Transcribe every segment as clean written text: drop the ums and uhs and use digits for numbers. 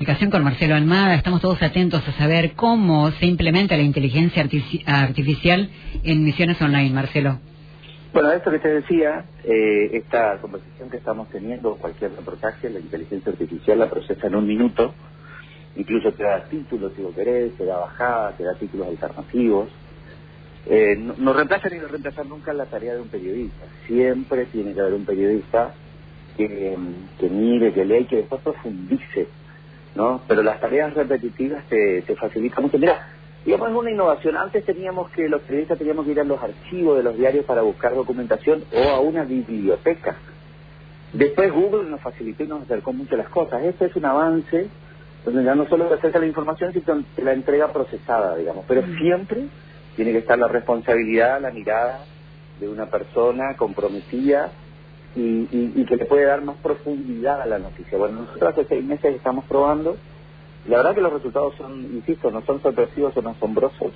Comunicación con Marcelo Almada. Estamos todos atentos a saber cómo se implementa la inteligencia artificial en Misiones Online, Marcelo. Bueno, esto que te decía, esta conversación que estamos teniendo, cualquier reportaje, la inteligencia artificial la procesa en un minuto, incluso te da títulos si vos querés, te da bajadas, te da títulos alternativos. No reemplaza ni va a reemplazar nunca la tarea de un periodista. Siempre tiene que haber un periodista que mire, que lea y que después profundice, ¿no? Pero las tareas repetitivas te facilitan mucho. Mira, digamos, es una innovación. Antes los periodistas teníamos que ir a los archivos de los diarios para buscar documentación o a una biblioteca. Después Google nos facilitó y nos acercó mucho las cosas. Esto es un avance donde ya no solo te acerca la información, sino te la entrega procesada, digamos. Pero siempre tiene que estar la responsabilidad, la mirada de una persona comprometida y que le puede dar más profundidad a la noticia. Bueno, nosotros hace 6 meses estamos probando. La verdad que los resultados son, insisto, no son sorpresivos, son asombrosos.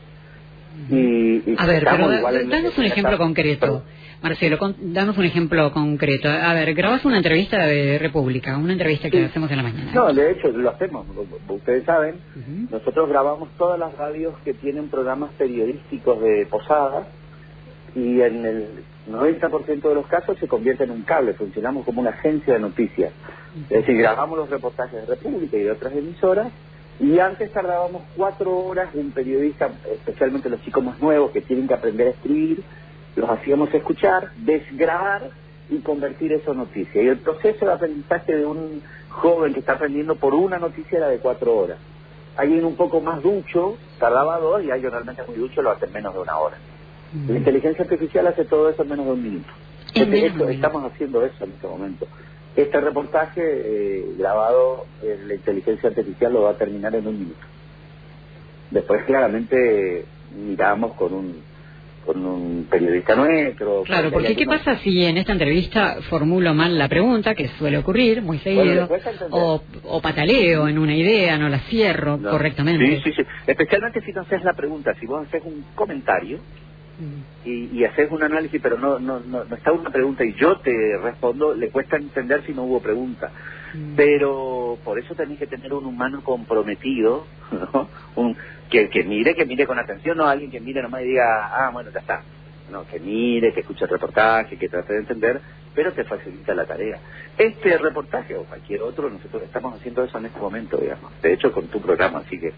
A ver, pero danos un ejemplo concreto, Marcelo, danos un ejemplo concreto. A ver, grabás una entrevista de República, una entrevista que hacemos en la mañana. No, de hecho, lo hacemos. Ustedes saben, nosotros grabamos todas las radios que tienen programas periodísticos de posadas y en el 90% de los casos se convierte en un cable. Funcionamos como una agencia de noticias. Es decir, grabamos los reportajes de República y de otras emisoras, y antes tardábamos 4 horas de un periodista, especialmente los chicos más nuevos que tienen que aprender a escribir, los hacíamos escuchar, desgrabar y convertir eso en noticia. Y el proceso de aprendizaje de un joven que está aprendiendo por una noticia era de 4 horas. Alguien un poco más ducho tardaba 2, y alguien realmente muy ducho lo hace en menos de 1 hora. La inteligencia artificial hace todo eso en menos de 1 minuto. Estamos haciendo eso en este momento. Este reportaje grabado, la inteligencia artificial lo va a terminar en 1 minuto. Después claramente miramos con un periodista nuestro. Claro, porque ¿qué pasa si en esta entrevista formulo mal la pregunta, que suele ocurrir muy seguido, o pataleo en una idea, no la cierro correctamente? Sí. Especialmente si no haces la pregunta, si vos haces un comentario y haces un análisis, pero no está una pregunta y yo te respondo, le cuesta entender si no hubo pregunta. Pero por eso tenés que tener un humano comprometido, ¿no? Que mire con atención, no alguien que mire nomás y diga, bueno, ya está. No, que mire, que escuche el reportaje, que trate de entender, pero te facilita la tarea. Este reportaje o cualquier otro, nosotros estamos haciendo eso en este momento, digamos. De hecho, con tu programa, así que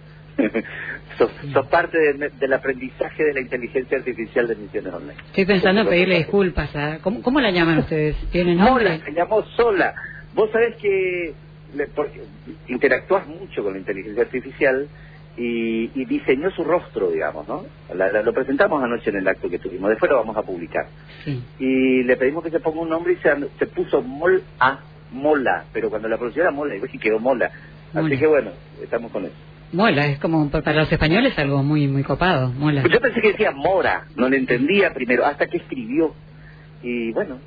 sos parte del aprendizaje de la inteligencia artificial de Misiones Online. Estoy pensando en pedirle disculpas. ¿Cómo la llaman ustedes? ¿Tienen nombre? Mola, se llamó Sola. Vos sabés que porque interactúas mucho con la inteligencia artificial y diseñó su rostro, digamos, ¿no? Lo presentamos anoche en el acto que tuvimos, después lo vamos a publicar. Sí. Y le pedimos que se ponga un nombre y se puso Mola, pero cuando la pronunció era Mola, y quedó Mola. Así que bueno, estamos con eso. Mola, es como para los españoles algo muy muy copado, Mola. Pues yo pensé que decía Mora, no le entendía primero, hasta que escribió. Y bueno,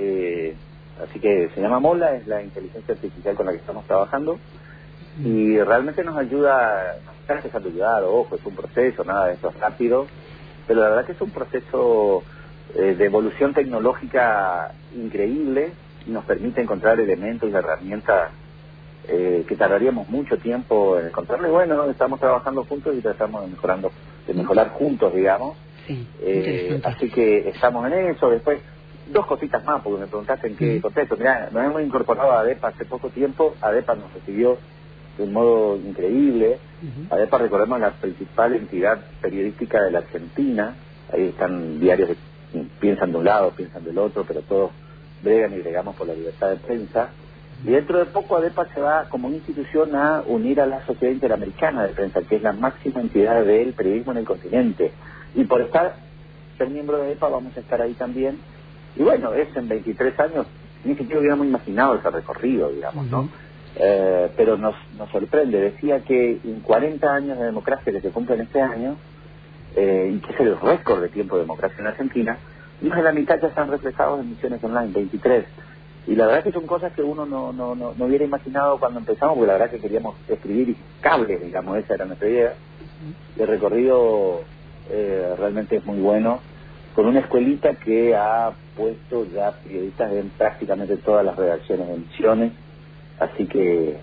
así que se llama Mola, es la inteligencia artificial con la que estamos trabajando. Y realmente nos ayuda, está empezando a ayudar, ojo, es un proceso, nada de eso es rápido, pero la verdad que es un proceso de evolución tecnológica increíble y nos permite encontrar elementos y herramientas que tardaríamos mucho tiempo en encontrarles. Bueno, estamos trabajando juntos y tratamos de mejorar juntos, digamos. Sí, así que estamos en eso. Después, 2 cositas más, porque me preguntaste en qué contexto. Mirá, nos hemos incorporado a ADEPA hace poco tiempo. ADEPA nos recibió de un modo increíble. ADEPA, recordemos, la principal entidad periodística de la Argentina. Ahí están diarios que piensan de un lado, piensan del otro, pero todos bregan y bregamos por la libertad de prensa. Y dentro de poco ADEPA se va como una institución a unir a la Sociedad Interamericana de Prensa, que es la máxima entidad del periodismo en el continente. Y por ser miembro de ADEPA vamos a estar ahí también. Y bueno, en 23 años, ni siquiera hubiéramos imaginado ese recorrido, digamos, ¿no? Pero nos sorprende. Decía que en 40 años de democracia que se cumplen este año, y que es el récord de tiempo de democracia en Argentina, más de la mitad ya están reflejados en Misiones Online, 23. Y la verdad que son cosas que uno no hubiera imaginado cuando empezamos, porque la verdad que queríamos escribir cables, digamos, esa era nuestra idea. El recorrido realmente es muy bueno, con una escuelita que ha puesto ya periodistas en prácticamente todas las redacciones de Misiones, así que, bueno,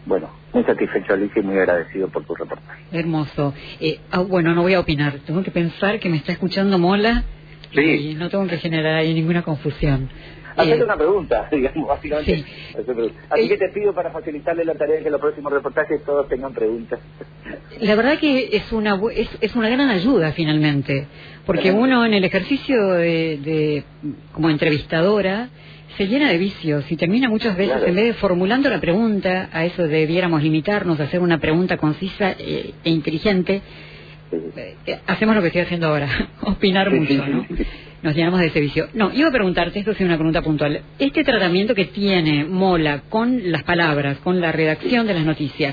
Muy satisfecho, Alicia, y muy agradecido por tu reportaje. Hermoso. Bueno, no voy a opinar. Tengo que pensar que me está escuchando Mola. Sí. Y no tengo que generar ahí ninguna confusión. Hacerte una pregunta, digamos, básicamente. Sí. Así que te pido para facilitarle la tarea de que los próximos reportajes todos tengan preguntas. La verdad que es una gran ayuda finalmente, porque uno en el ejercicio de como entrevistadora se llena de vicios y termina muchas veces, en vez de formulando la pregunta, a eso debiéramos limitarnos a hacer una pregunta concisa e inteligente. Hacemos lo que estoy haciendo ahora, opinar mucho, ¿no? Nos llenamos de ese vicio. No, iba a preguntarte, esto es una pregunta puntual. Este tratamiento que tiene Mola con las palabras, con la redacción de las noticias,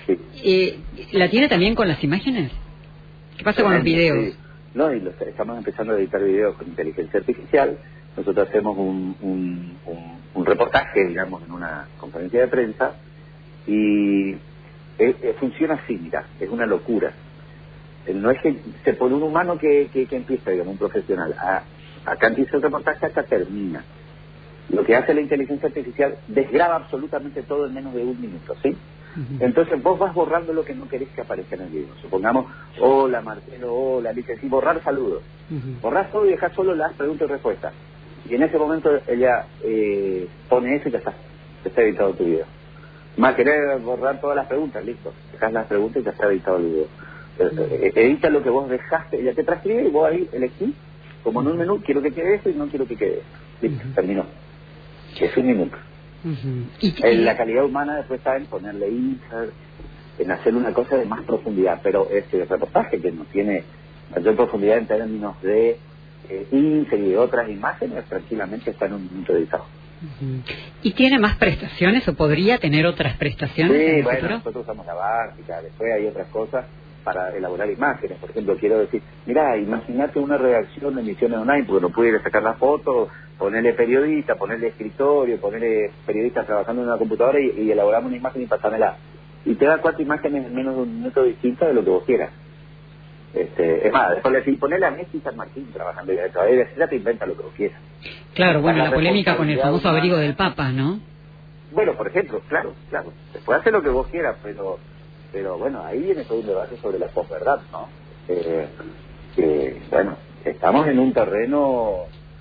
¿la tiene también con las imágenes? ¿Qué pasa con los videos? Sí. No, y estamos empezando a editar videos con inteligencia artificial. Nosotros hacemos un reportaje, digamos, en una conferencia de prensa, y funciona así, mira, es una locura. No es que se pone un humano que empieza, digamos, un profesional. Acá empieza el reportaje, acá termina. Lo que hace la inteligencia artificial desgraba absolutamente todo en menos de 1 minuto, ¿sí? Entonces vos vas borrando lo que no querés que aparezca en el video. Supongamos, hola Marcelo, hola Alicia, sí, borrar saludos. Borrás todo y dejás solo las preguntas y respuestas. Y en ese momento ella pone eso y ya está editado tu video. Más querés borrar todas las preguntas, listo. Dejás las preguntas y ya está editado el video. Edita lo que vos dejaste, ella te transcribe y vos ahí elegís, como en un menú, quiero que quede esto y no quiero que quede esto. Listo, terminó. Es 1 minuto. La calidad humana después está en ponerle insert, en hacer una cosa de más profundidad, pero ese reportaje que no tiene mayor profundidad en términos de insert y de otras imágenes, tranquilamente está en 1 minuto editado. ¿Y tiene más prestaciones o podría tener otras prestaciones? Sí, bueno, nosotros usamos la básica, después hay otras cosas para elaborar imágenes. Por ejemplo, quiero decir, mira, imagínate una redacción de emisiones online, porque no pudiera sacar la foto, ponerle periodista, ponerle escritorio, ponerle periodistas trabajando en una computadora y elaboramos una imagen y pasármela. Y te da 4 imágenes en menos de 1 minuto distintas de lo que vos quieras. Es más, después le decís, ponele a Messi y San Martín trabajando y eso, ahí ya te inventa lo que vos quieras. Claro, bueno, la polémica con el famoso abrigo del Papa, ¿no? Bueno, por ejemplo, claro. Después hace lo que vos quieras, pero bueno, ahí viene todo un debate sobre la posverdad, ¿no? Bueno, estamos en un terreno,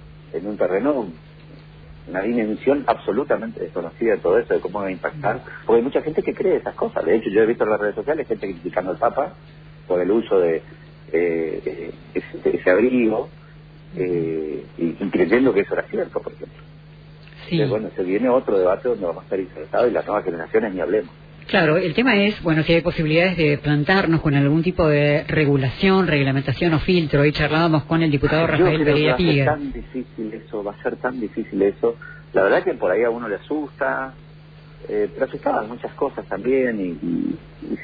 una dimensión absolutamente desconocida de todo eso, de cómo va a impactar, porque hay mucha gente que cree esas cosas. De hecho, yo he visto en las redes sociales gente criticando al Papa por el uso de ese abrigo, y creyendo que eso era cierto, por ejemplo. Sí. Entonces, bueno, se viene otro debate donde vamos a estar interesados y las nuevas generaciones ni hablemos. Claro, el tema es, bueno, si hay posibilidades de plantarnos con algún tipo de regulación, reglamentación o filtro. Hoy charlábamos con el diputado Rafael Pereira Piga. Va a ser tan difícil eso. La verdad que por ahí a uno le asusta, pero asustaban muchas cosas también y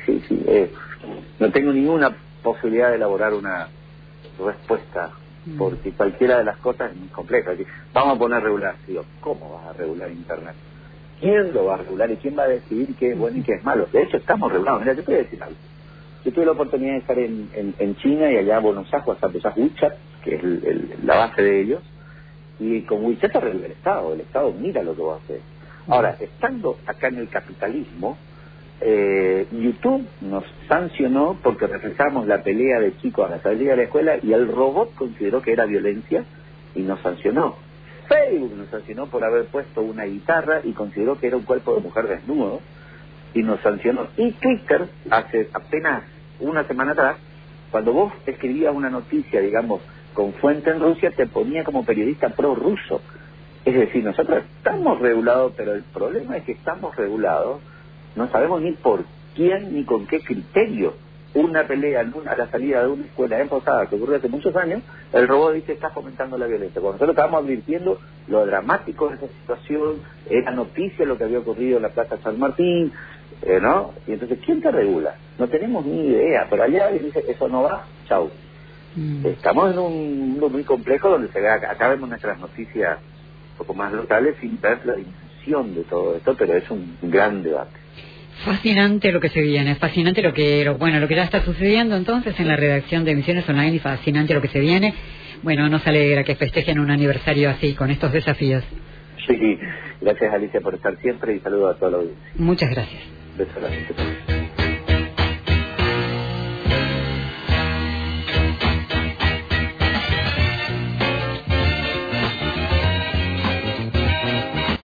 no tengo ninguna posibilidad de elaborar una respuesta, porque cualquiera de las cosas es muy compleja. Vamos a poner regulación. ¿Cómo vas a regular Internet? ¿Quién lo va a regular y quién va a decidir qué es bueno y qué es malo? De hecho, estamos regulados. Mira, yo te voy a decir algo. Yo tuve la oportunidad de estar en China y allá vos usás WeChat, que es la base de ellos, y con WeChat te regula el Estado mira lo que vos haces. Ahora, estando acá en el capitalismo, YouTube nos sancionó porque reflejamos la pelea de chicos a la salida de la escuela y el robot consideró que era violencia y nos sancionó. Facebook nos sancionó por haber puesto una guitarra y consideró que era un cuerpo de mujer desnudo y nos sancionó. Y Twitter, hace apenas una semana atrás, cuando vos escribías una noticia, digamos, con fuente en Rusia, te ponía como periodista pro-ruso. Es decir, nosotros estamos regulados, pero el problema es que estamos regulados, no sabemos ni por quién ni con qué criterio. Una pelea a la salida de una escuela en Posada que ocurrió hace muchos años, el robot dice está fomentando la violencia. Cuando nosotros estábamos advirtiendo lo dramático de esa situación, era noticia lo que había ocurrido en la Plaza San Martín, ¿no? Y entonces, ¿quién te regula? No tenemos ni idea, pero allá dice, eso no va, chau. Estamos en un mundo muy complejo donde acá vemos nuestras noticias un poco más locales sin ver la dimensión de todo esto, pero es un gran debate. Fascinante lo que se viene, fascinante lo que ya está sucediendo entonces en la redacción de Emisiones Online y fascinante lo que se viene. Bueno, nos alegra que festejen un aniversario así, con estos desafíos. Sí, gracias Alicia por estar siempre y saludos a todos los audiencia. Muchas gracias. beso a la gente.